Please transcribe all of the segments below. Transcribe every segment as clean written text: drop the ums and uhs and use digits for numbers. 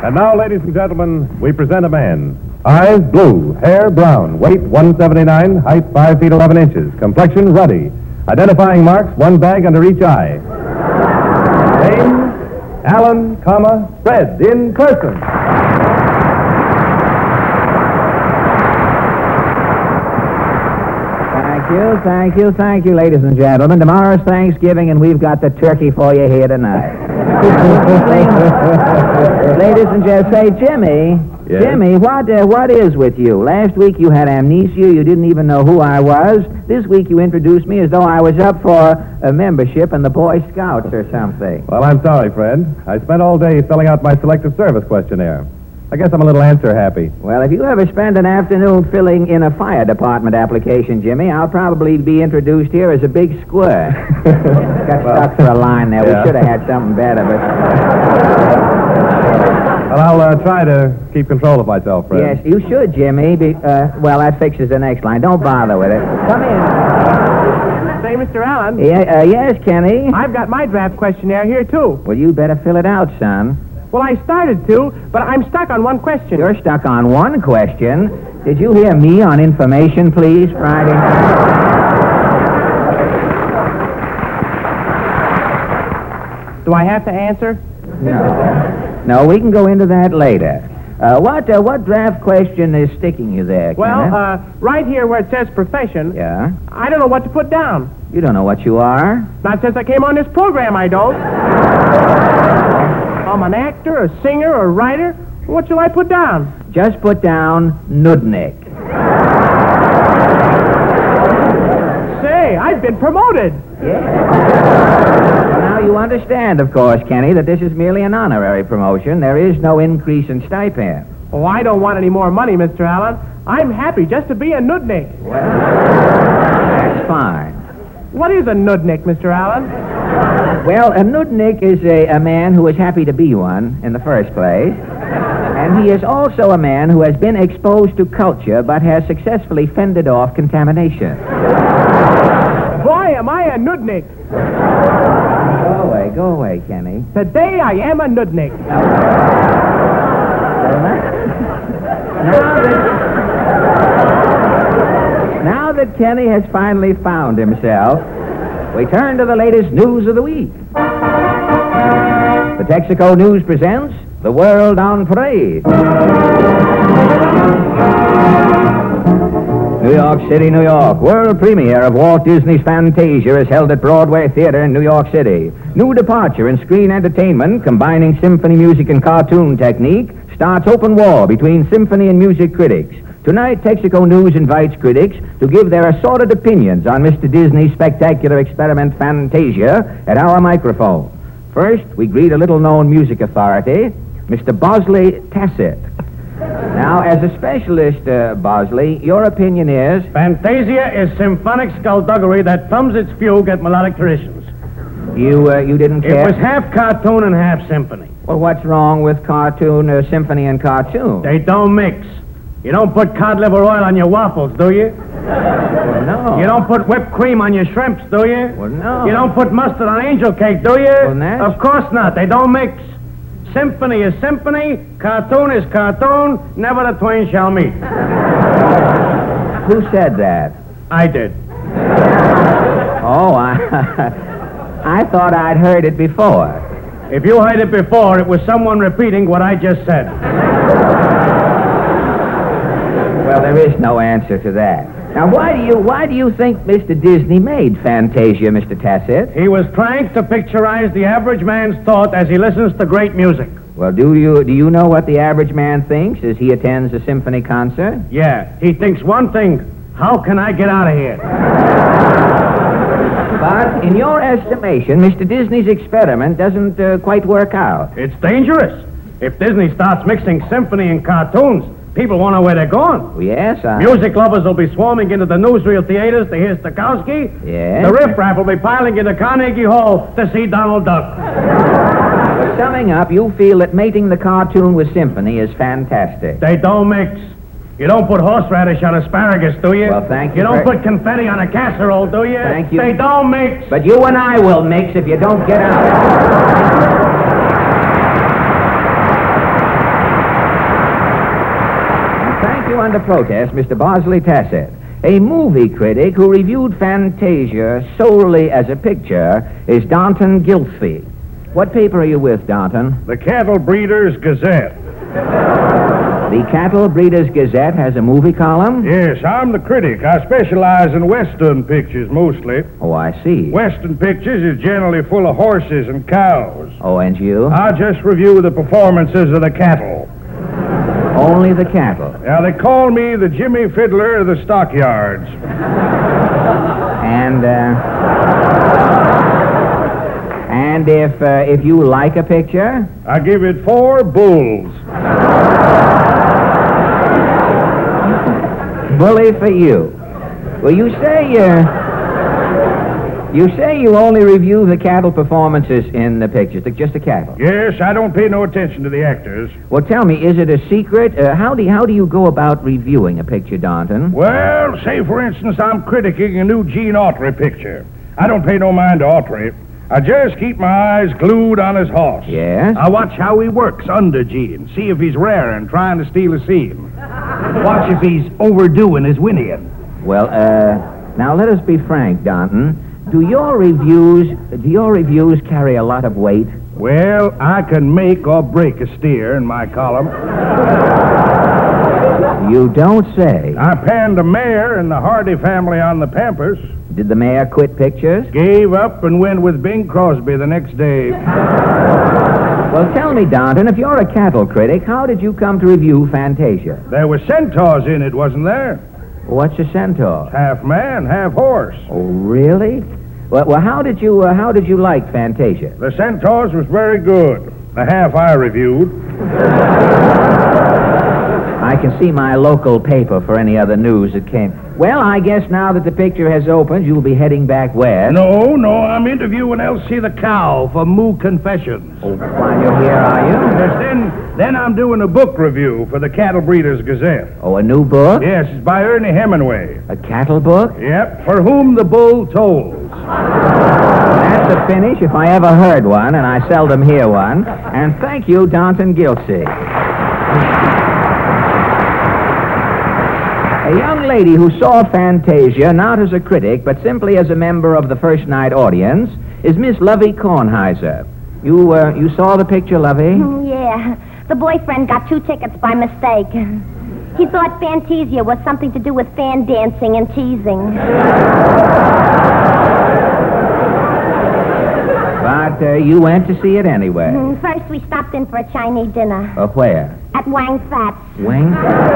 And now, ladies and gentlemen, we present a man. Eyes blue, hair brown, weight 179, height 5 feet 11 inches, complexion ruddy. Identifying marks, one bag under each eye. Name, Alan, Fred in person. Thank you, ladies and gentlemen. Tomorrow's Thanksgiving, and we've got the turkey for you here tonight. Ladies and gentlemen, say, Jimmy. Yes? Jimmy, what is with you? Last week you had amnesia. You didn't even know who I was. This week you introduced me as though I was up for a membership in the Boy Scouts or something. Well, I'm sorry, Fred. I spent all day filling out my selective service questionnaire. I guess I'm a little answer happy. Well, if you ever spend an afternoon filling in a fire department application, Jimmy, I'll probably be introduced here as a big squirt. Got stuck for a line there. Yeah. We should have had something better, but... Well, I'll try to keep control of myself, Fred. Yes, you should, Jimmy. Well, that fixes the next line. Don't bother with it. Come in. Say, Mr. Allen. Yes, Kenny? I've got my draft questionnaire here, too. Well, you better fill it out, son. Well, I started to, but I'm stuck on one question. You're stuck on one question. Did you hear me on information, please, Friday? Do I have to answer? No, we can go into that later. What draft question is sticking you there, Well, Kenneth? right here where it says profession, Yeah? I don't know what to put down. You don't know what you are? Not since I came on this program, I don't. I'm an actor, a singer, a writer. What shall I put down? Just put down Nudnik. Say, I've been promoted. Well, now you understand, of course, Kenny, that this is merely an honorary promotion. There is no increase in stipend. Oh, I don't want any more money, Mr. Allen. I'm happy just to be a nudnik. That's fine. What is a nudnik, Mr. Allen? Well, a nudnik is a man who is happy to be one in the first place. And he is also a man who has been exposed to culture but has successfully fended off contamination. Boy, am I a nudnik. Go away, Kenny. Today I am a nudnik. Now that Kenny has finally found himself, we turn to the latest news of the week. The Texaco News presents The World on Parade. New York City, New York. World premiere of Walt Disney's Fantasia is held at Broadway Theater in New York City. New departure in screen entertainment combining symphony music and cartoon technique starts open war between symphony and music critics. Tonight, Texaco News invites critics to give their assorted opinions on Mr. Disney's spectacular experiment Fantasia at our microphone. First, we greet a little-known music authority, Mr. Bosley Tassett. Now, as a specialist, Bosley, your opinion is? Fantasia is symphonic skullduggery that thumbs its fugue at melodic traditions. You didn't care? It was half cartoon and half symphony. Well, what's wrong with cartoon, symphony and cartoon? They don't mix. You don't put cod liver oil on your waffles, do you? Well, no. You don't put whipped cream on your shrimps, do you? Well, no. You don't put mustard on angel cake, do you? Well, that's... Of course not. They don't mix. Symphony is symphony, cartoon is cartoon, never the twain shall meet. Who said that? I did. Oh, I thought I'd heard it before. If you heard it before, it was someone repeating what I just said. Well, there is no answer to that. Now, why do you think Mr. Disney made Fantasia, Mr. Tassett? He was trying to picturize the average man's thought as he listens to great music. Well, do you know what the average man thinks as he attends a symphony concert? Yeah, he thinks one thing, how can I get out of here? But in your estimation, Mr. Disney's experiment doesn't quite work out. It's dangerous. If Disney starts mixing symphony and cartoons, people won't know where they're going. Well, yes, Music lovers will be swarming into the newsreel theaters to hear Stokowski. Yes. The riffraff will be piling into Carnegie Hall to see Donald Duck. Well, summing up, you feel that mating the cartoon with symphony is fantastic. They don't mix. You don't put horseradish on asparagus, do you? Well, thank you. You don't put confetti on a casserole, do you? Thank you. They don't mix. But you and I will mix if you don't get out. under protest, Mr. Bosley Tassett. A movie critic who reviewed Fantasia solely as a picture is Danton Gilsey. What paper are you with, Danton? The Cattle Breeders Gazette. The Cattle Breeders Gazette has a movie column? Yes, I'm the critic. I specialize in Western pictures mostly. Oh, I see. Western pictures is generally full of horses and cows. Oh, and you? I just review the performances of the cattle. Only the cattle. Now, they call me the Jimmy Fiddler of the stockyards. And if you like a picture? I give it 4 bulls. Bully for you. Well, you say you only review the cattle performances in the pictures, just the cattle. Yes, I don't pay no attention to the actors. Well, tell me, is it a secret? How do you go about reviewing a picture, Danton? Well, say, for instance, I'm critiquing a new Gene Autry picture. I don't pay no mind to Autry. I just keep my eyes glued on his horse. Yes? I watch how he works under Gene, see if he's raring, trying to steal a scene. Watch if he's overdoing his whinnying. Well, now let us be frank, Danton. Do your reviews carry a lot of weight? Well, I can make or break a steer in my column. You don't say. I panned a mare in the Hardy family on the Pampers. Did the mayor quit pictures? Gave up and went with Bing Crosby the next day. Well, tell me, Danton, if you're a cattle critic, how did you come to review Fantasia? There were centaurs in it, wasn't there? What's a centaur? Half man, half horse. Oh, really? Well, how did you like Fantasia? The centaurs was very good. The half I reviewed. I can see my local paper for any other news that came. Well, I guess now that the picture has opened, you'll be heading back west. No, I'm interviewing Elsie the cow for Moo Confessions. Oh, while you're here, are you? Yes, then I'm doing a book review for the Cattle Breeders Gazette. Oh, a new book? Yes, it's by Ernie Hemingway. A cattle book? Yep, For Whom the Bull Tolls. That's a finish if I ever heard one, and I seldom hear one. And thank you, Danton Gilsey. A young lady who saw Fantasia not as a critic, but simply as a member of the first night audience, is Miss Lovey Kornheiser. You saw the picture, Lovey? Yeah. The boyfriend got 2 tickets by mistake. He thought Fantasia was something to do with fan dancing and teasing. But you went to see it anyway. First, we stopped in for a Chinese dinner. Where? At Wang Fat's. Wang?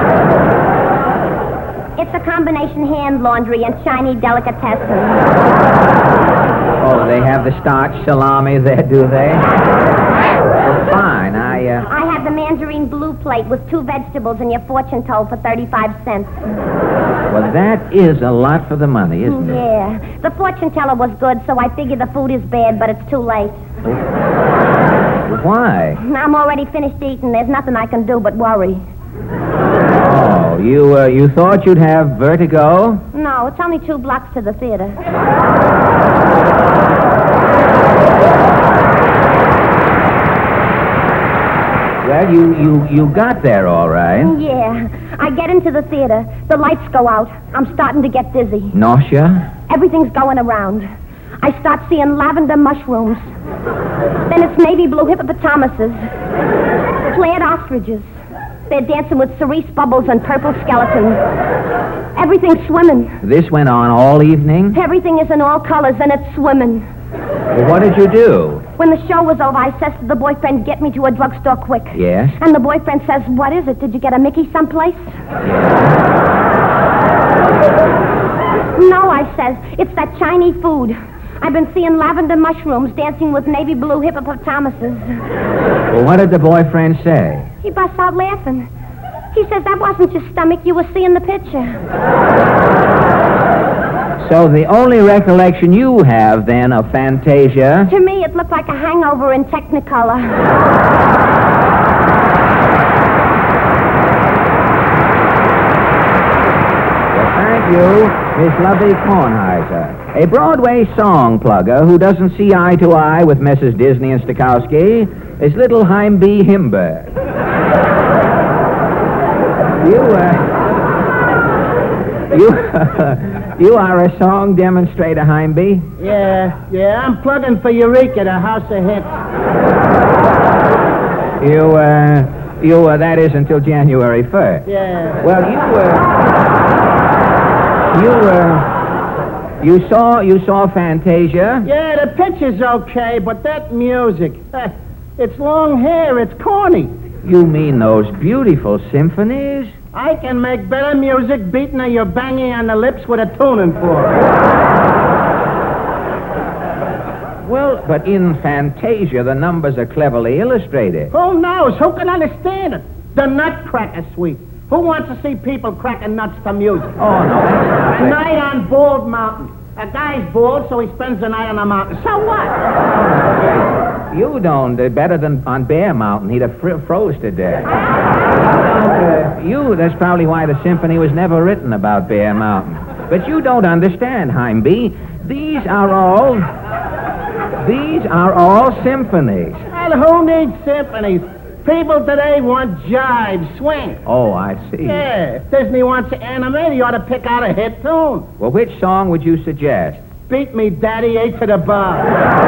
It's a combination hand laundry and Chinese delicatessen. Oh, they have the starch salami there, do they? Well, fine. I had the mandarin blue plate with 2 vegetables and your fortune told for 35 cents. Well, that is a lot for the money, isn't it? Yeah. The fortune teller was good, so I figure the food is bad, but it's too late. Why? I'm already finished eating. There's nothing I can do but worry. Oh, you thought you'd have vertigo? No, it's only 2 blocks to the theater. Well, you got there all right. Yeah. I get into the theater. The lights go out. I'm starting to get dizzy. Nausea? Everything's going around. I start seeing lavender mushrooms. Then it's navy blue hippopotamuses. Flared ostriches. They're dancing with cerise bubbles and purple skeletons. Everything's swimming. This went on all evening? Everything is in all colors, and it's swimming. Well, what did you do? When the show was over, I says to the boyfriend, get me to a drugstore quick. Yes? And the boyfriend says, what is it? Did you get a Mickey someplace? No, I says, it's that Chinese food. I've been seeing lavender mushrooms dancing with navy blue hippopotamuses. Well, what did the boyfriend say? He busts out laughing. He says, that wasn't your stomach. You were seeing the picture. So the only recollection you have, then, of Fantasia... To me, it looked like a hangover in Technicolor. Well, thank you, Miss Lovey Kornheiser. A Broadway song plugger who doesn't see eye to eye with Mrs. Disney and Stokowski is little Haim B. Himberg. You are a song demonstrator, Heimby? Yeah, I'm plugging for Eureka, the House of Hits. That is until January 1st. Yeah. Well, you saw Fantasia? Yeah, the picture's okay, but that music, it's long hair, it's corny. You mean those beautiful symphonies? I can make better music beating you banging on the lips with a tuning fork. Well, but in Fantasia, the numbers are cleverly illustrated. Who knows? Who can understand it? The Nutcracker Suite. Who wants to see people cracking nuts to music? Oh, no, that's not A night on Bald Mountain. A guy's bald, so he spends the night on the mountain. So what? You don't. Better than on Bear Mountain. He'd have froze to death. That's probably why the symphony was never written about Bear Mountain. But you don't understand, Heimby. These are all symphonies. And who needs symphonies? People today want jive, swing. Oh, I see. Yeah, if Disney wants to animate, he ought to pick out a hit tune. Well, which song would you suggest? Beat Me, Daddy, 8 to the bar.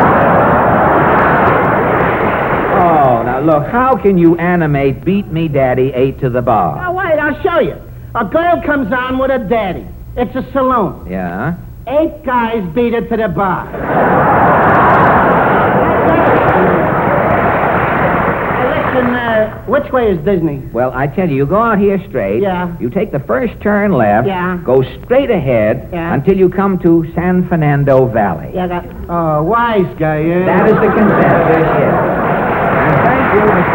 Oh, now look, how can you animate Beat Me, Daddy, 8 to the bar? Now, wait, I'll show you. A girl comes on with a daddy. It's a saloon. Yeah? 8 guys beat her to the bar. Which way is Disney? Well, I tell you, you go out here straight. Yeah. You take the first turn left. Yeah. Go straight ahead. Yeah. Until you come to San Fernando Valley. Yeah, wise guy, yeah. That is the consensus, yes. And thank you, Mr.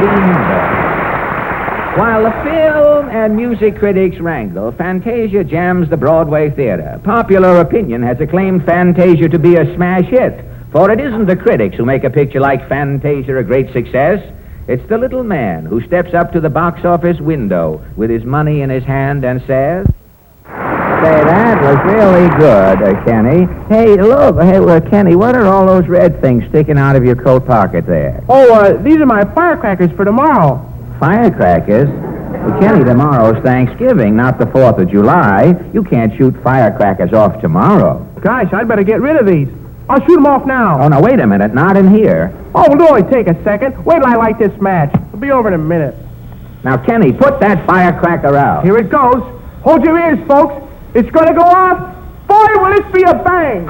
Heimby. While the film and music critics wrangle, Fantasia jams the Broadway theater. Popular opinion has acclaimed Fantasia to be a smash hit. For it isn't the critics who make a picture like Fantasia a great success. It's the little man who steps up to the box office window with his money in his hand and says, "Say, that was really good, Kenny. Hey, look, Kenny, what are all those red things sticking out of your coat pocket there?" Oh, these are my firecrackers for tomorrow. Firecrackers? Well, Kenny, tomorrow's Thanksgiving, not the 4th of July. You can't shoot firecrackers off tomorrow. Gosh, I'd better get rid of these. I'll shoot them off now. Oh, now, wait a minute. Not in here. Oh, it'll only take a second. Wait till I light this match. It'll be over in a minute. Now, Kenny, put that firecracker out. Here it goes. Hold your ears, folks. It's going to go off. Boy, will this be a bang.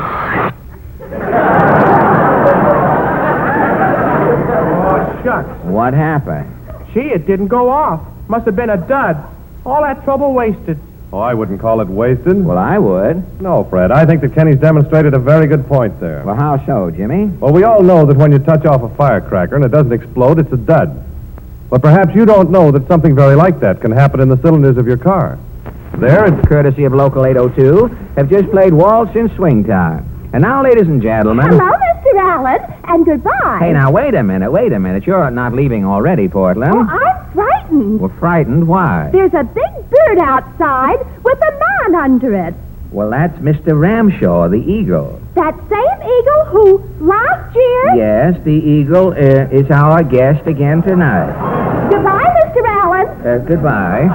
Oh, shucks. What happened? Gee, it didn't go off. Must have been a dud. All that trouble wasted. Oh, I wouldn't call it wasted. Well, I would. No, Fred. I think that Kenny's demonstrated a very good point there. Well, how so, Jimmy? Well, we all know that when you touch off a firecracker and it doesn't explode, it's a dud. But perhaps you don't know that something very like that can happen in the cylinders of your car. There, it's Courtesy of Local 802, have just played Waltz in Swing Time. And now, ladies and gentlemen... Hello, Mr. Allen, and goodbye. Hey, now, wait a minute. You're not leaving already, Portland. Oh, I'm frightened. Well, frightened? Why? There's a big bird outside with a man under it. Well, that's Mr. Ramshaw, the eagle. That same eagle who, last year... Yes, the eagle is our guest again tonight. Goodbye, Mr. Allen. Goodbye.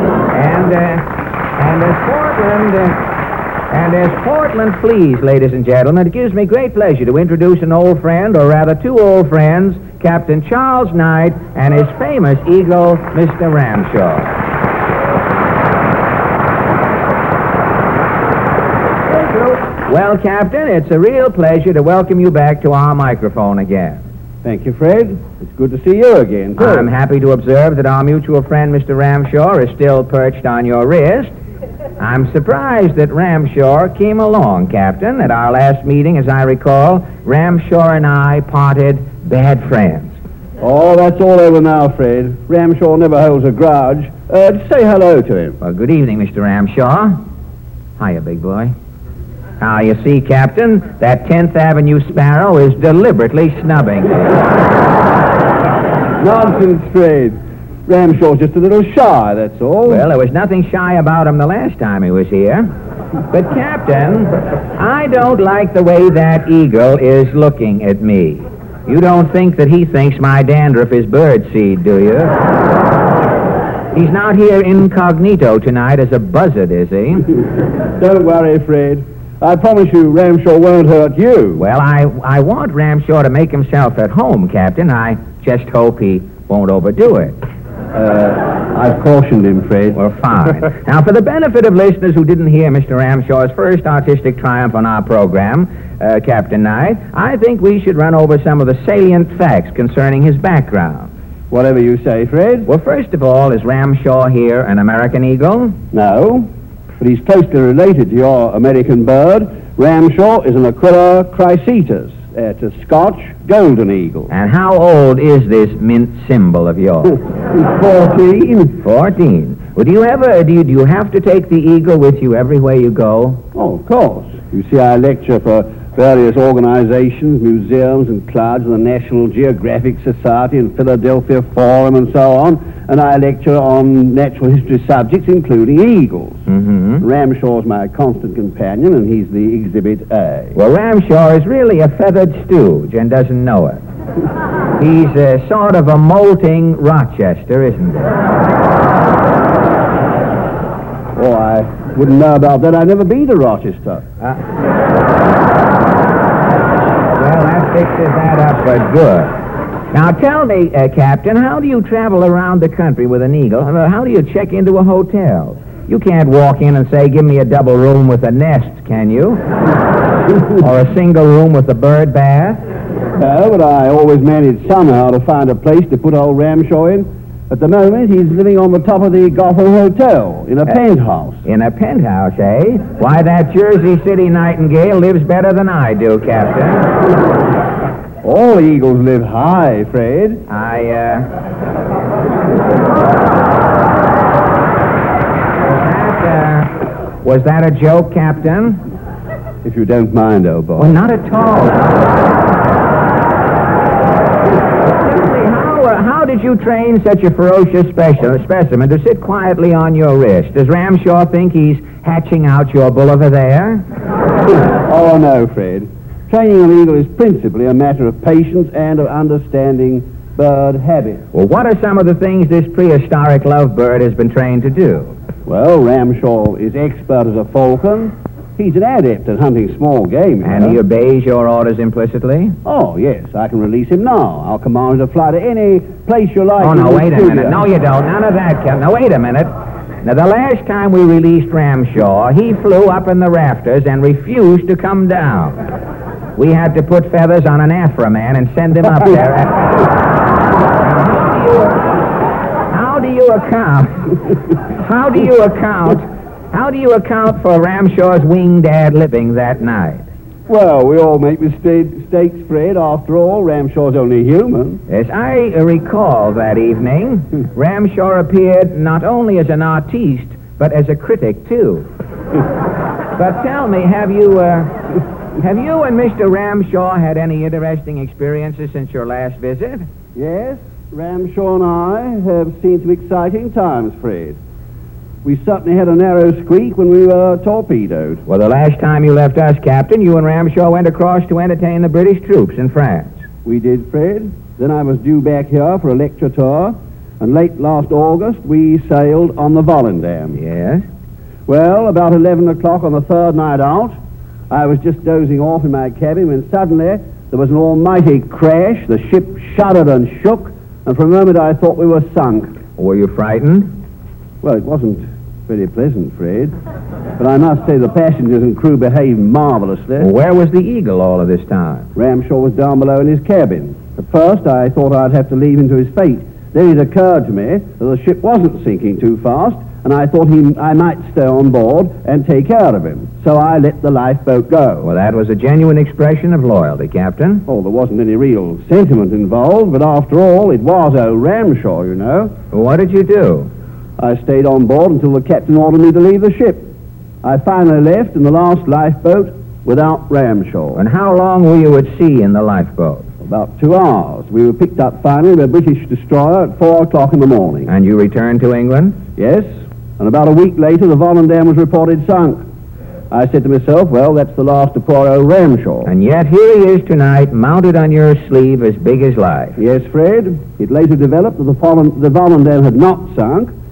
And as Portland flees, ladies and gentlemen, it gives me great pleasure to introduce an old friend, or rather 2 old friends, Captain Charles Knight and his famous eagle, Mr. Ramshaw. Well, Captain, it's a real pleasure to welcome you back to our microphone again. Thank you, Fred. It's good to see you again, too. I'm happy to observe that our mutual friend, Mr. Ramshaw, is still perched on your wrist. I'm surprised that Ramshaw came along, Captain. At our last meeting, as I recall, Ramshaw and I parted bad friends. Oh, that's all over now, Fred. Ramshaw never holds a grudge. Just say hello to him. Well, good evening, Mr. Ramshaw. Hiya, big boy. Now, you see, Captain, that 10th Avenue Sparrow is deliberately snubbing me. Nonsense, Fred. Ramshaw's just a little shy, that's all. Well, there was nothing shy about him the last time he was here. But, Captain, I don't like the way that eagle is looking at me. You don't think that he thinks my dandruff is bird seed, do you? He's not here incognito tonight as a buzzard, is he? Don't worry, Fred. I promise you Ramshaw won't hurt you. Well, I want Ramshaw to make himself at home, Captain. I just hope he won't overdo it. I've cautioned him, Fred. Well, fine. Now, for the benefit of listeners who didn't hear Mr. Ramshaw's first artistic triumph on our program, Captain Knight, I think we should run over some of the salient facts concerning his background. Whatever you say, Fred. Well, first of all, is Ramshaw here an American eagle? No, but he's closely related to your American bird. Ramshaw is an Aquila chrysetus. It's a Scotch golden eagle. And how old is this mint symbol of yours? 14. 14. Well, do you have to take the eagle with you everywhere you go? Oh, of course. You see, I lecture for various organizations, museums, and clubs, the National Geographic Society and Philadelphia Forum and so on, and I lecture on natural history subjects, including eagles. Mm-hmm. Ramshaw's my constant companion, and he's the Exhibit A. Well, Ramshaw is really a feathered stooge and doesn't know it. He's sort of a molting Rochester, isn't he? Oh, I wouldn't know about that. I've never been to Rochester. Well, that fixes that up for good. Now, tell me, Captain, how do you travel around the country with an eagle? How do you check into a hotel? You can't walk in and say, give me a double room with a nest, can you? Or a single room with a bird bath? No, but I always manage somehow to find a place to put old Ramshaw in. At the moment, he's living on the top of the Gotham Hotel, in a penthouse. In a penthouse, eh? Why, that Jersey City nightingale lives better than I do, Captain. All eagles live high, Fred. Was that a joke, Captain? If you don't mind, old boy. Well, not at all. How did you train such a ferocious specimen to sit quietly on your wrist? Does Ramshaw think he's hatching out your bull over there? Oh, no, Fred. Training an eagle is principally a matter of patience and of understanding bird habits. Well, what are some of the things this prehistoric lovebird has been trained to do? Well, Ramshaw is expert as a falcon. He's an adept at hunting small game. And he obeys your orders implicitly? Oh, yes. I can release him now. I'll command him to fly to any place you like. Oh, no, wait a minute. No, you don't. None of that, Captain. Now, wait a minute. Now, the last time we released Ramshaw, he flew up in the rafters and refused to come down. We had to put feathers on an Afro man and send him up there. How do you account for Ramshaw's winged ad-libbing that night? Well, we all make mistakes, Fred. After all, Ramshaw's only human. As I recall that evening, Ramshaw appeared not only as an artiste, but as a critic, too. But tell me, have you and Mr. Ramshaw had any interesting experiences since your last visit? Yes, Ramshaw and I have seen some exciting times, Fred. We certainly had a narrow squeak when we were torpedoed. Well, the last time you left us, Captain, you and Ramshaw went across to entertain the British troops in France. We did, Fred. Then I was due back here for a lecture tour, and late last August we sailed on the Volendam. Yes? Well, about 11 o'clock on the third night out, I was just dozing off in my cabin when suddenly there was an almighty crash. The ship shuddered and shook, and for a moment I thought we were sunk. Were you frightened? Well, it wasn't very pleasant, Fred. But I must say the passengers and crew behaved marvelously. Well, where was the Eagle all of this time? Ramshaw was down below in his cabin. At first, I thought I'd have to leave him to his fate. Then it occurred to me that the ship wasn't sinking too fast, and I thought I might stay on board and take care of him. So I let the lifeboat go. Well, that was a genuine expression of loyalty, Captain. Oh, there wasn't any real sentiment involved, but after all, it was old Ramshaw, you know. What did you do? I stayed on board until the captain ordered me to leave the ship. I finally left in the last lifeboat without Ramshaw. And how long were you at sea in the lifeboat? About 2 hours. We were picked up finally by a British destroyer at 4 o'clock in the morning. And you returned to England? Yes, and about a week later the Volendam was reported sunk. I said to myself, well, that's the last of poor old Ramshaw. And yet here he is tonight, mounted on your sleeve as big as life. Yes, Fred. It later developed that the Volendam had not sunk,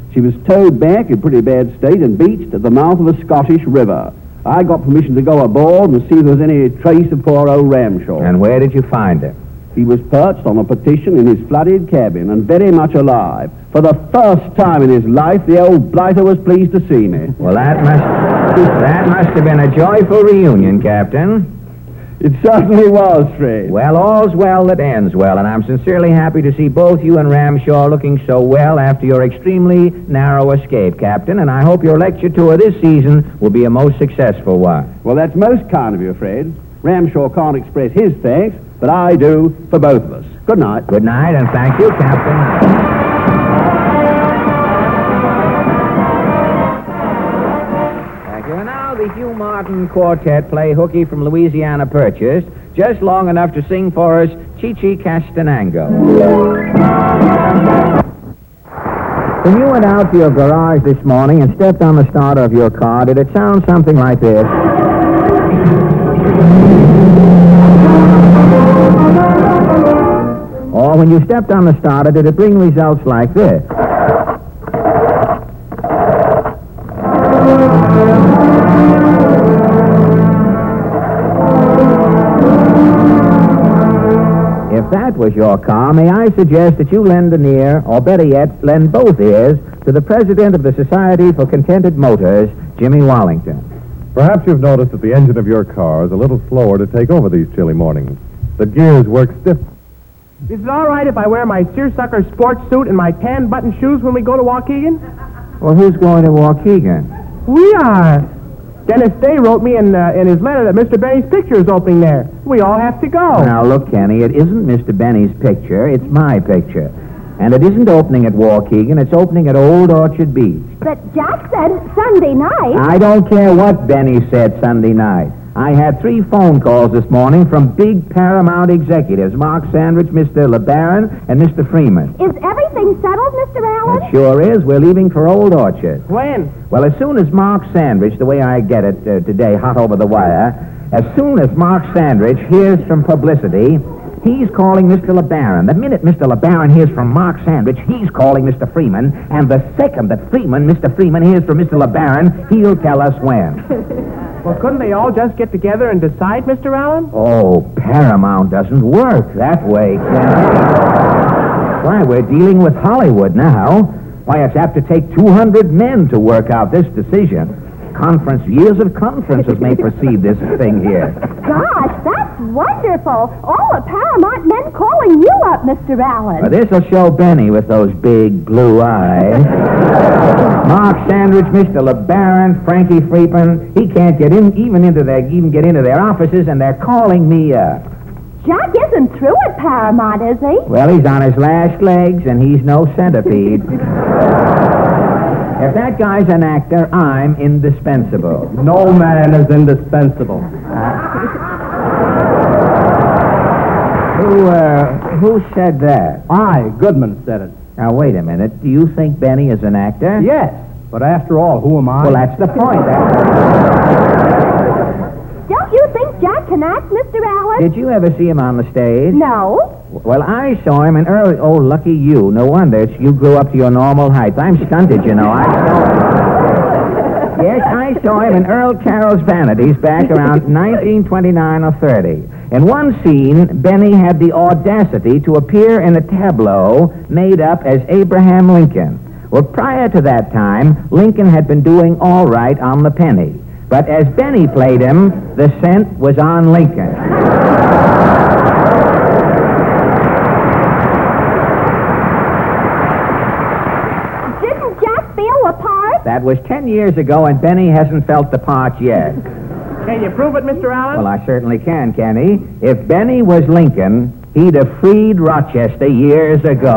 She was towed back in pretty bad state and beached at the mouth of a Scottish river. I got permission to go aboard and see if there was any trace of poor old Ramshaw. And where did you find him? He was perched on a petition in his flooded cabin and very much alive. For the first time in his life, the old blighter was pleased to see me. Well, that must have been a joyful reunion, Captain. It certainly was, Fred. Well, all's well that ends well, and I'm sincerely happy to see both you and Ramshaw looking so well after your extremely narrow escape, Captain, and I hope your lecture tour this season will be a most successful one. Well, that's most kind of you, Fred. Ramshaw can't express his thanks, but I do for both of us. Good night. Good night, and thank you, Captain. The Hugh Martin Quartet play Hooky from Louisiana Purchase, just long enough to sing for us Chi-Chi Castanango. When you went out to your garage this morning and stepped on the starter of your car, did it sound something like this? Or when you stepped on the starter, did it bring results like this? If that was your car, may I suggest that you lend an ear, or better yet, lend both ears, to the president of the Society for Contented Motors, Jimmy Wallington. Perhaps you've noticed that the engine of your car is a little slower to take over these chilly mornings. The gears work stiff. Is it all right if I wear my seersucker sports suit and my tan button shoes when we go to Waukegan? Well, who's going to Waukegan? We are. Dennis Day wrote me in his letter that Mr. Benny's picture is opening there. We all have to go. Now, look, Kenny, it isn't Mr. Benny's picture. It's my picture. And it isn't opening at Waukegan. It's opening at Old Orchard Beach. But Jack said Sunday night. I don't care what Benny said Sunday night. I had 3 phone calls this morning from big Paramount executives, Mark Sandrich, Mr. LeBaron, and Mr. Freeman. Is everything settled, Mr. Allen? It sure is. We're leaving for Old Orchard. When? Well, as soon as Mark Sandrich, the way I get it today, hot over the wire, as soon as Mark Sandrich hears from publicity, he's calling Mr. LeBaron. The minute Mr. LeBaron hears from Mark Sandrich, he's calling Mr. Freeman. And the second that Mr. Freeman hears from Mr. LeBaron, he'll tell us when. Well, couldn't they all just get together and decide, Mr. Allen? Oh, Paramount doesn't work that way, Kenny. Why, we're dealing with Hollywood now. Why, it's apt to take 200 men to work out this decision. Years of conferences may precede this thing here. Gosh, that's wonderful. All the Paramount men calling you up, Mr. Allen. Well, this'll show Benny with those big blue eyes. Mark Sandrich, Mr. LeBaron, Frankie Freeman, he can't get in, even get into their offices, and they're calling me up. Jack isn't through at Paramount, is he? Well, he's on his last legs, and he's no centipede. If that guy's an actor, I'm indispensable. No man is indispensable. Who said that? I, Goodman, said it. Now, wait a minute. Do you think Benny is an actor? Yes, but after all, who am I? Well, that's the point. Don't you think Jack can act, Mr. Allen? Did you ever see him on the stage? No. Well, I saw him in early... Oh, lucky you. No wonder you grew up to your normal height. I'm stunted, you know. Yes, I saw him in Earl Carroll's Vanities back around 1929 or 30. In one scene, Benny had the audacity to appear in a tableau made up as Abraham Lincoln. Well, prior to that time, Lincoln had been doing all right on the penny. But as Benny played him, the cent was on Lincoln. Didn't Jack feel the part? That was 10 years ago, and Benny hasn't felt the part yet. Can you prove it, Mr. Allen? Well, I certainly can, Kenny. If Benny was Lincoln, he'd have freed Rochester years ago.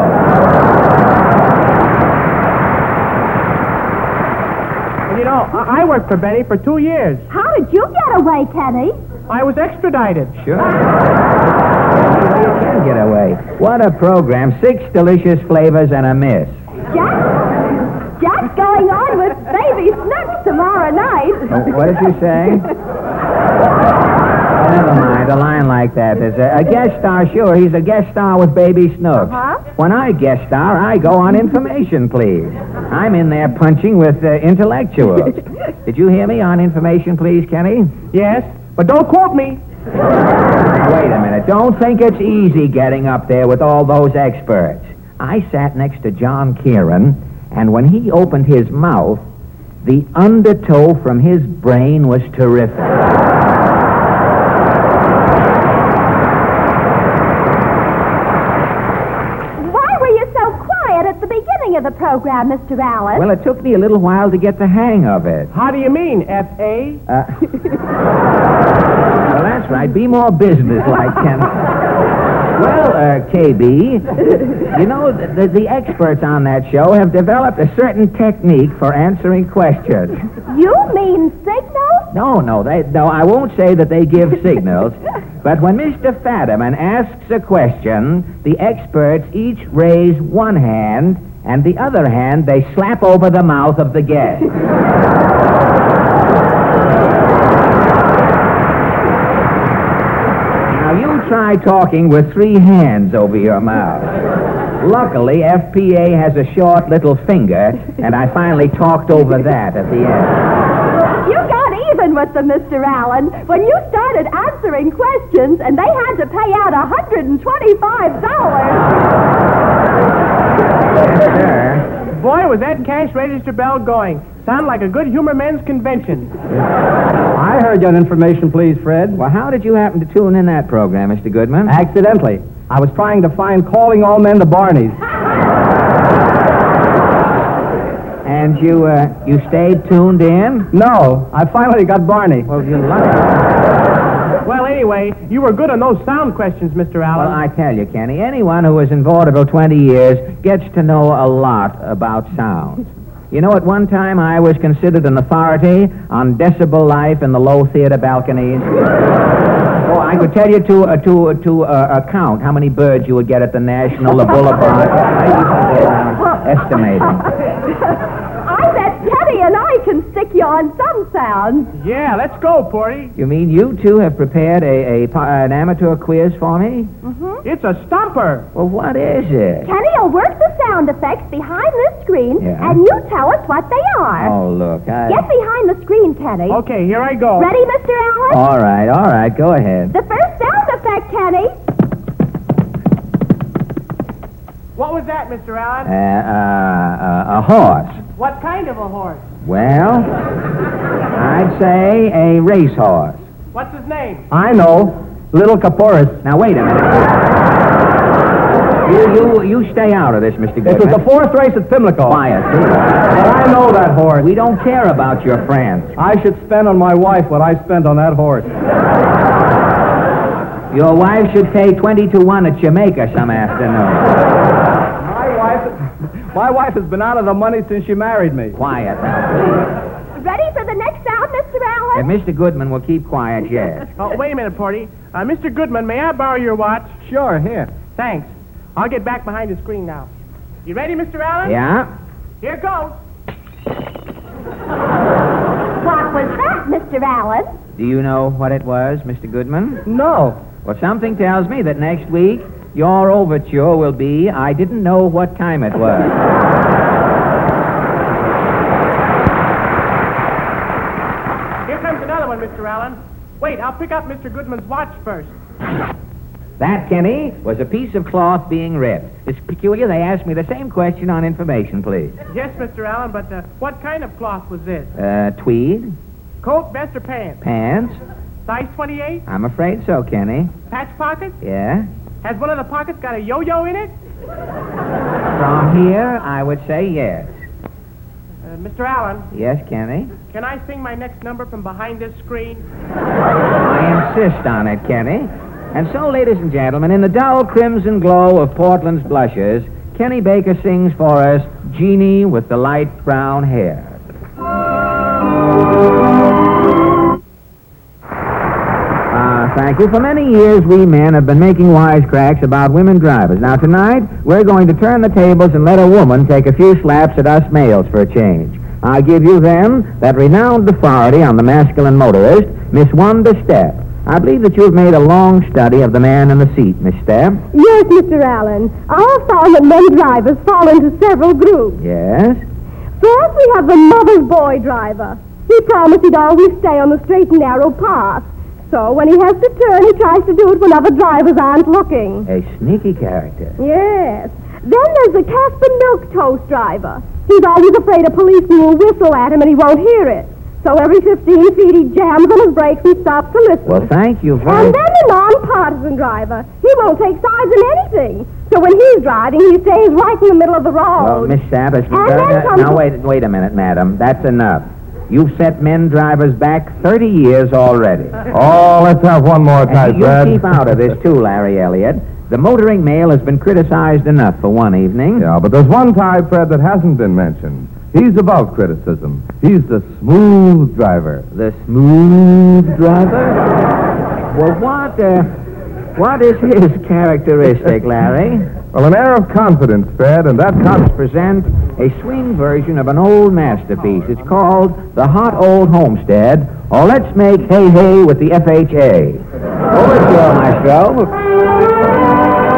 You know, I worked for Benny for 2 years. How did you get away, Kenny? I was extradited. Sure. You can get away. What a program. 6 delicious flavors and a miss. Jack's going on with Baby Snooks tomorrow night. What did you say? Never mind, a line like that. There's a guest star, sure. He's a guest star with Baby Snooks. When I guest star, I go on Information, Please. I'm in there punching with intellectuals. Did you hear me on Information, Please, Kenny? Yes, but don't quote me. Wait a minute. Don't think it's easy getting up there with all those experts. I sat next to John Kieran, and when he opened his mouth, the undertow from his brain was terrific. Why were you so quiet at the beginning of the program, Mr. Allen? Well, it took me a little while to get the hang of it. How do you mean, F.A.? Well, that's right. Be more businesslike, Ken. Well, KB, you know, the experts on that show have developed a certain technique for answering questions. You mean signals? No, I won't say that they give signals, but when Mr. Fadiman asks a question, the experts each raise one hand, and the other hand they slap over the mouth of the guest. You try talking with three hands over your mouth. Luckily, FPA has a short little finger, and I finally talked over that at the end. You got even with them, Mr. Allen, when you started answering questions, and they had to pay out $125. Yes, sir. Boy, was that cash register bell going. Sounded like a good humor men's convention. I heard you on Information, Please, Fred. Well, how did you happen to tune in that program, Mr. Goodman? Accidentally. I was trying to find Calling All Men to Barney's. And you stayed tuned in? No, I finally got Barney. Well, you're lucky. Well, anyway, you were good on those sound questions, Mr. Allen. Well, I tell you, Kenny, anyone who was in vaudeville 20 years gets to know a lot about sound. You know, at one time I was considered an authority on decibel life in the low theater balconies. Oh, I could tell you to count how many birds you would get at the National, the Boulevard. Estimating. I bet Teddy and I can stick you on some sounds. Yeah, let's go, Porty. You mean you two have prepared an amateur quiz for me? Mm-hmm. It's a stumper. Well, what is it? Kenny will work the sound effects behind this screen, Yeah. and you tell us what they are. Oh, look, Get behind the screen, Kenny. Okay, here I go. Ready, Mr. Allen? All right, go ahead. The first sound effect, Kenny. What was that, Mr. Allen? A horse. What kind of a horse? Well, I'd say a racehorse. What's his name? I know. Little Caporis. Now, wait a minute. You stay out of this, Mr. Goodman. It was the fourth race at Pimlico. Quiet, please. But I know that horse. We don't care about your friends. I should spend on my wife what I spent on that horse. Your wife should pay 20-1 at Jamaica some afternoon. My wife has been out of the money since she married me. Quiet now, Ready for the next sound, Mr. Allen? please. If Mr. Goodman will keep quiet, yes. Oh, wait a minute, Porty. Mr. Goodman, may I borrow your watch? Sure, here. Thanks. I'll get back behind the screen now. You ready, Mr. Allen? Yeah? Here goes. What was that, Mr. Allen? Do you know what it was, Mr. Goodman? No. Well, something tells me that next week your overture will be I didn't know what time it was. Here comes another one, Mr. Allen. Wait, I'll pick up Mr. Goodman's watch first. That, Kenny, was a piece of cloth being ripped. It's peculiar they asked me the same question on Information, please. Yes, Mr. Allen, but what kind of cloth was this? Tweed? Coat, vest, or pants? Pants? Size 28? I'm afraid so, Kenny. Patch pocket? Yeah? Has one of the pockets got a yo-yo in it? From here, I would say yes. Mr. Allen, Yes, Kenny? can I sing my next number from behind this screen? I insist on it, Kenny. And so, ladies and gentlemen, in the dull crimson glow of Portland's blushes, Kenny Baker sings for us Jeannie with the light brown hair. Thank you. For many years, we men have been making wisecracks about women drivers. Now, tonight, we're going to turn the tables and let a woman take a few slaps at us males for a change. I'll give you, then, that renowned authority on the masculine motorist, Miss Wanda Stepp. I believe that you've made a long study of the man in the seat, Miss Stapp. Yes, Mr. Allen. I have found that men drivers fall into several groups. Yes? First, we have the mother's boy driver. He promised he'd always stay on the straight and narrow path. So when he has to turn, he tries to do it when other drivers aren't looking. A sneaky character. Yes. Then there's the Casper Milk Toast driver. He's always afraid a policeman will whistle at him and he won't hear it. So every 15 feet he jams on his brakes and stops to listen. Well, thank you very And then the non-partisan driver. He won't take sides in anything. So when he's driving, he stays right in the middle of the road. Well, Miss Stapp, then wait a minute, madam. That's enough. You've set men drivers back 30 years already. Oh, let's have one more type, And you Brad. keep out of this, too, Larry Elliott. The motoring male has been criticized enough for one evening. Yeah, but there's one type, Fred, that hasn't been mentioned. He's above criticism. He's the smooth driver. The smooth driver? Well, what is his characteristic, Larry? Well, an air of confidence, Fred, and that confidence... Present a swing version of an old masterpiece. It's called The Hot Old Homestead, or Let's Make Hay Hay with the FHA. Over to you, Maestro.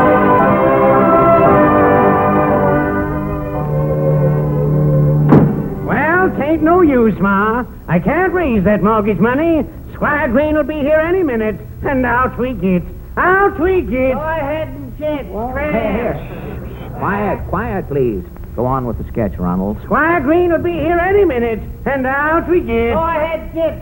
Ain't no use, Ma. I can't raise that mortgage money. Squire Green will be here any minute, and out we get. Out we get. Go ahead and get. Quiet, please. Go on with the sketch, Ronald. Squire Green will be here any minute, and out we get. Go ahead, get.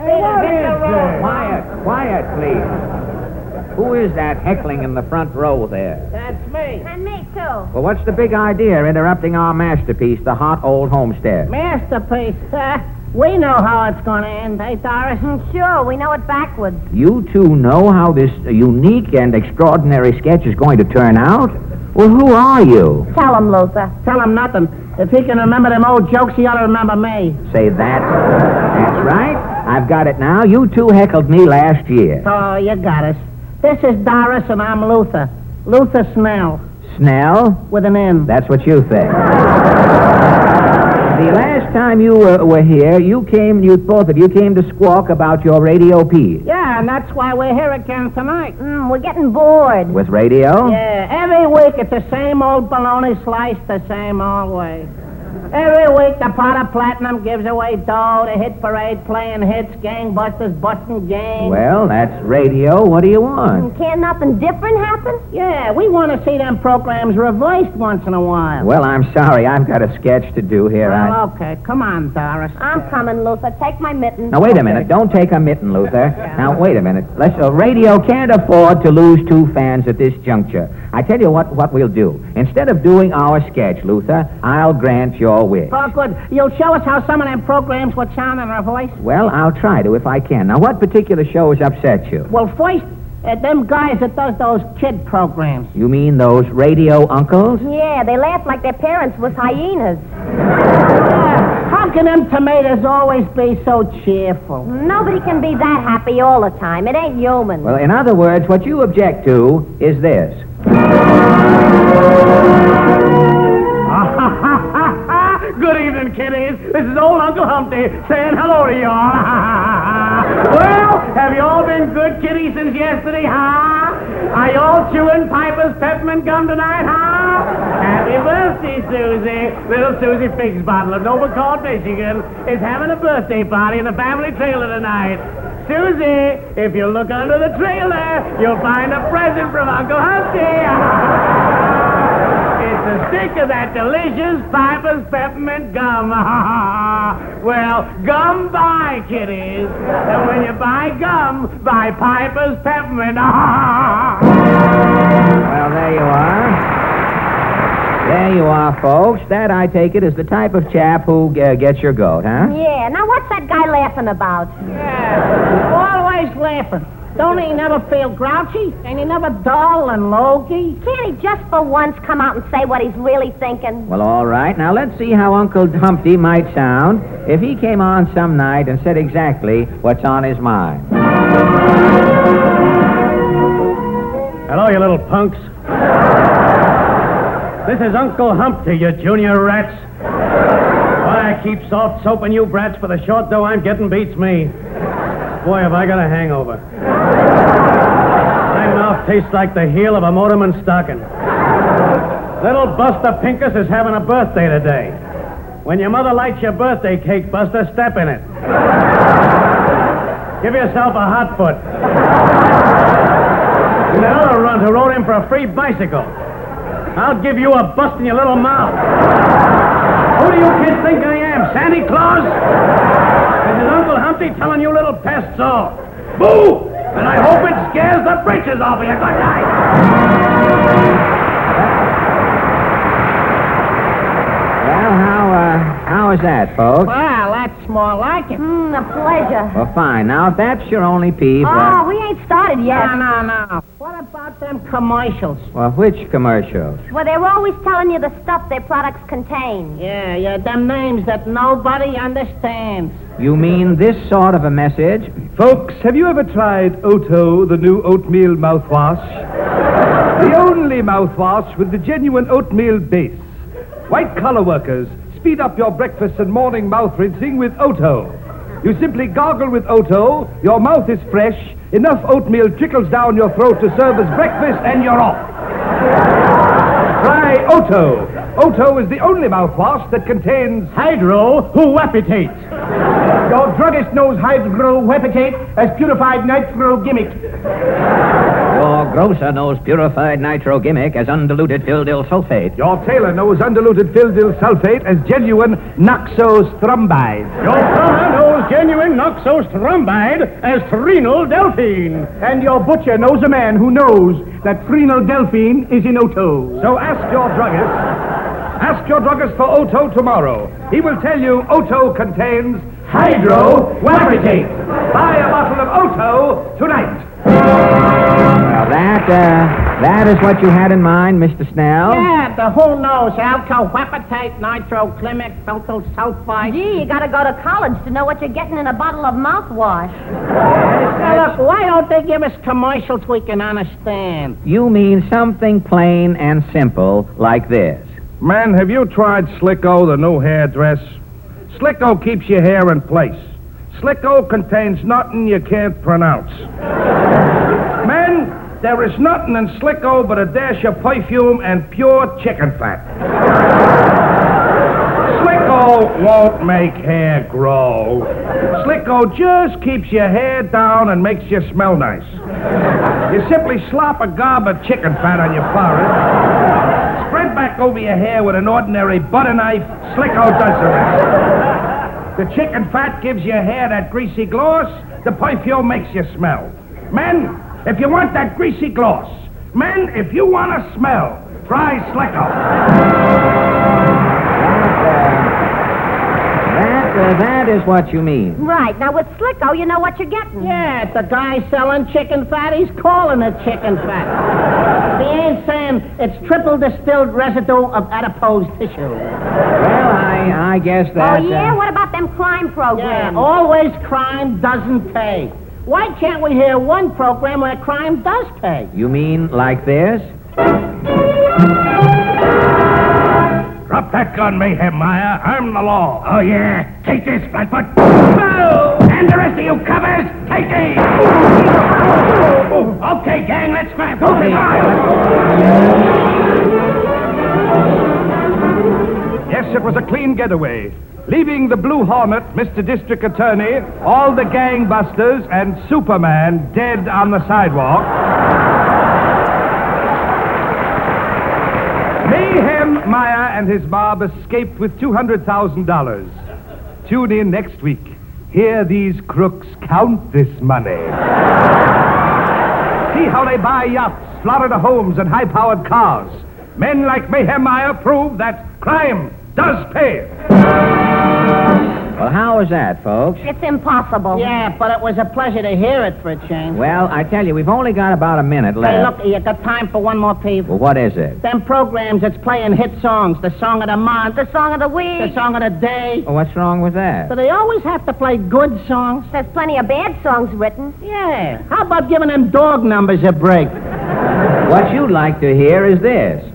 Quiet, please. Who is that heckling in the front row there? That's me. And me, too. Well, what's the big idea interrupting our masterpiece, The Hot Old Homestead? Masterpiece. We know how it's going to end, eh, Doris? Sure, we know it backwards. You two know how this unique and extraordinary sketch is going to turn out? Well, who are you? Tell him, Luther. Tell him nothing. If he can remember them old jokes, he ought to remember me. Say that. That's right. I've got it now. You two heckled me last year. Oh, you got us. This is Doris, and I'm Luther. Luther Snell. Snell? With an N. That's what you think. The last time you were here, both of you came to squawk about your radio piece. Yeah, and that's why we're here again tonight. We're getting bored. With radio? Yeah, every week it's the same old bologna sliced the same old way. Every week the pot of platinum gives away dough, the hit parade playing hits, gangbusters busting gangs. Well, that's radio. What do you want? Can't nothing different happen? Yeah, we want to see them programs reversed once in a while. Well, I'm sorry. I've got a sketch to do here. Well, okay. Come on, Doris. I'm coming, Luther. Take my mittens. Now, wait a minute. Don't take a mitten, Luther. Now, wait a minute. Radio can't afford to lose two fans at this juncture. I tell you what we'll do. Instead of doing our sketch, Luther, I'll grant your wish. Oh, good. You'll show us how some of them programs would sound in our voice? Well, I'll try to if I can. Now, what particular shows upset you? Well, first, them guys that does those kid programs. You mean those radio uncles? Yeah, they laugh like their parents was hyenas. How can them tomatoes always be so cheerful? Nobody can be that happy all the time. It ain't human. Well, in other words, what you object to is this. Good evening, kiddies. This is old Uncle Humpty saying hello to y'all. Well, have you all been good kiddies since yesterday, huh? Are you all chewing Piper's peppermint gum tonight, huh? Happy birthday, Susie. Little Susie Figs Bottle of Noble Michigan is having a birthday party in the family trailer tonight. Susie, if you look under the trailer, you'll find a present from Uncle Humpty. It's a stick of that delicious Piper's peppermint gum. Well, gum buy, kiddies. And when you buy gum, buy Piper's peppermint. Well, there you are. There you are, folks. That, I take it, is the type of chap who gets your goat, huh? Yeah. Now, what's that guy laughing about? Yeah, always laughing. Don't he never feel grouchy? Ain't he never dull and logy? Can't he just for once come out and say what he's really thinking? Well, all right. Now, let's see how Uncle Humpty might sound if he came on some night and said exactly what's on his mind. Hello, you little punks. This is Uncle Humpty, you junior rats. Why I keep soft soaping you brats for the short dough I'm getting beats me. Boy, have I got a hangover. My mouth tastes like the heel of a motorman's stocking. Little Buster Pincus is having a birthday today. When your mother lights your birthday cake, Buster, step in it. Give yourself a hot foot. And that other runt who rode in for a free bicycle. I'll give you a bust in your little mouth. Who do you kids think I am, Santa Claus? This is Uncle Humpty telling you little pests off. Boo! And I hope it scares the britches off of you. Good night. Well, how is that, folks? Well, that's more like it. A pleasure. Well, fine. Now, if that's your only peeve... Oh, we ain't started yet. No. What about them commercials? Well, which commercials? Well, they're always telling you the stuff their products contain. Yeah, them names that nobody understands. You mean this sort of a message? Folks, have you ever tried Oto, the new oatmeal mouthwash? The only mouthwash with the genuine oatmeal base. White-collar workers, speed up your breakfast and morning mouth rinsing with Oto. You simply gargle with Oto, your mouth is fresh, enough oatmeal trickles down your throat to serve as breakfast, and you're off. Try Oto. Oto is the only mouthwash that contains hydrohuepitate. Your druggist knows hydrohuepitate as purified nitro gimmick. Your grocer knows purified nitro gimmick as undiluted fildil sulfate. Your tailor knows undiluted fildil sulfate as genuine noxostrumbide. Your plumber knows genuine noxostrumbide as Trenal Delphine. And your butcher knows a man who knows that Trenal Delphine is in Oto. So ask your druggist for Oto tomorrow. He will tell you Oto contains hydrohuepitate. Buy a bottle of Oto tonight. Well, that is what you had in mind, Mr. Snell? Yeah, the who knows, alcohuepitate, nitroclimic, filtyl sulfide. Gee, you gotta go to college to know what you're getting in a bottle of mouthwash. Now, look, why don't they give us commercials we can understand? You mean something plain and simple like this. Man, have you tried Slicko, the new hairdress? Slicko keeps your hair in place. Slicko contains nothing you can't pronounce. Men, there is nothing in Slicko but a dash of perfume and pure chicken fat. Slicko won't make hair grow. Slicko just keeps your hair down and makes you smell nice. You simply slop a gob of chicken fat on your forehead, spread back over your hair with an ordinary butter knife. Slicko does the rest. The chicken fat gives your hair that greasy gloss. The perfume makes you smell. Men, if you want that greasy gloss, men, if you want to smell, try Slicko. That is what you mean. Right. Now, with Slicko, you know what you're getting. Yeah, the guy selling chicken fat, he's calling it chicken fat. He ain't saying it's triple distilled residue of adipose tissue. Well, I guess that... Oh, yeah? What about them crime programs? Yeah, always crime doesn't pay. Why can't we hear one program where crime does pay? You mean like this? Drop that gun, Mayhem Meyer. I'm the law. Oh, yeah. Take this, Flatfoot. Oh! And the rest of you covers, take these. Okay, gang, let's scrap. Okay. Yes, it was a clean getaway. Leaving the Blue Hornet, Mr. District Attorney, all the gangbusters, and Superman dead on the sidewalk. Mayhem Meyer and his mob escaped with $200,000. Tune in next week. Hear these crooks count this money. See how they buy yachts, Florida homes, and high-powered cars. Men like Mayhem Meyer prove that crime does pay. Well, how was that, folks? It's impossible. Yeah, but it was a pleasure to hear it for a change. Well, I tell you, we've only got about a minute left. Hey, look, you got time for one more peeve? Well, what is it? Them programs that's playing hit songs, the song of the month, The song of the week. the song of the day. Well, what's wrong with that? Do they always have to play good songs? There's plenty of bad songs written. Yeah. How about giving them dog numbers a break? What you'd like to hear is this.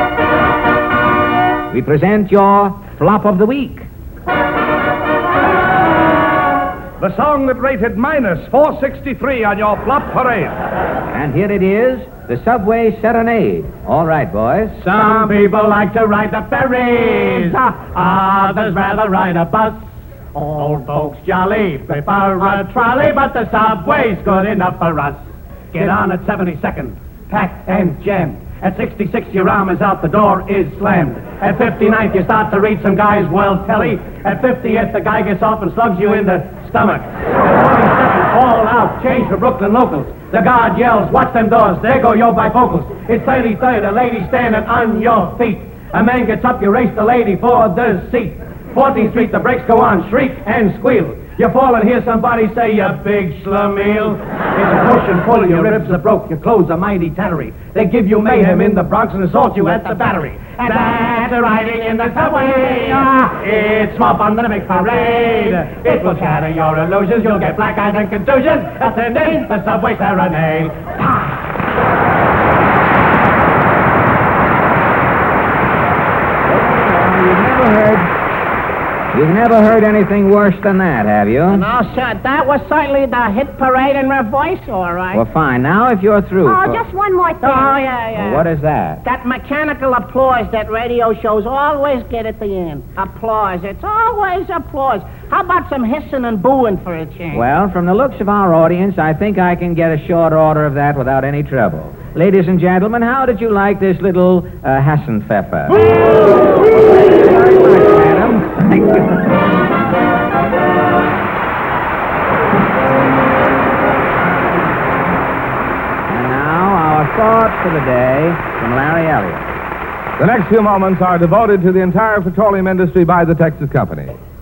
We present your flop of the week. The song that rated minus 463 on your flop parade. And here it is, the Subway Serenade. All right, boys. Some people like to ride the ferries. Others rather ride a bus. Old folks jolly prefer a trolley, but the subway's good enough for us. Get on at 72nd, packed and jammed. At 66, your arm is out, the door is slammed. At 59th, you start to read some guy's well telly. At 50th, the guy gets off and slugs you in the stomach. At 47th, all out, change for Brooklyn locals. The guard yells, watch them doors, there go your bifocals. It's 33rd, a lady standing on your feet. A man gets up, you race the lady for the seat. 14th Street, the brakes go on, shriek and squeal. You fall and hear somebody say, you big schlemiel. It's a push and pull, your ribs are broke, your clothes are mighty tattery. They give you mayhem in the Bronx and assault you at the Battery. And that's riding in the subway. It's small fun than a big parade. It will shatter your illusions, you'll get black eyes and contusions. That's the name, the Subway Serenade. You've never heard anything worse than that, have you? No, sir. That was certainly the hit parade in reverse, all right. Well, fine. Now, if you're through... Oh, just one more thing. Oh, yeah. What is that? That mechanical applause that radio shows always get at the end. Applause. It's always applause. How about some hissing and booing for a change? Well, from the looks of our audience, I think I can get a short order of that without any trouble. Ladies and gentlemen, how did you like this little Hassenpfeffer? Thank you very much, madam. Thank you. And now, our thoughts for the day from Larry Elliott. The next few moments are devoted to the entire petroleum industry by the Texas Company.